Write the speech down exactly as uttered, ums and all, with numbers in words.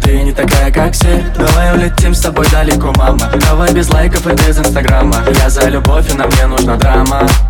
ты не такая, как все. Давай улетим с тобой далеко, мама. Давай без лайков и без инстаграма. Я за любовь, и нам не нужна драма.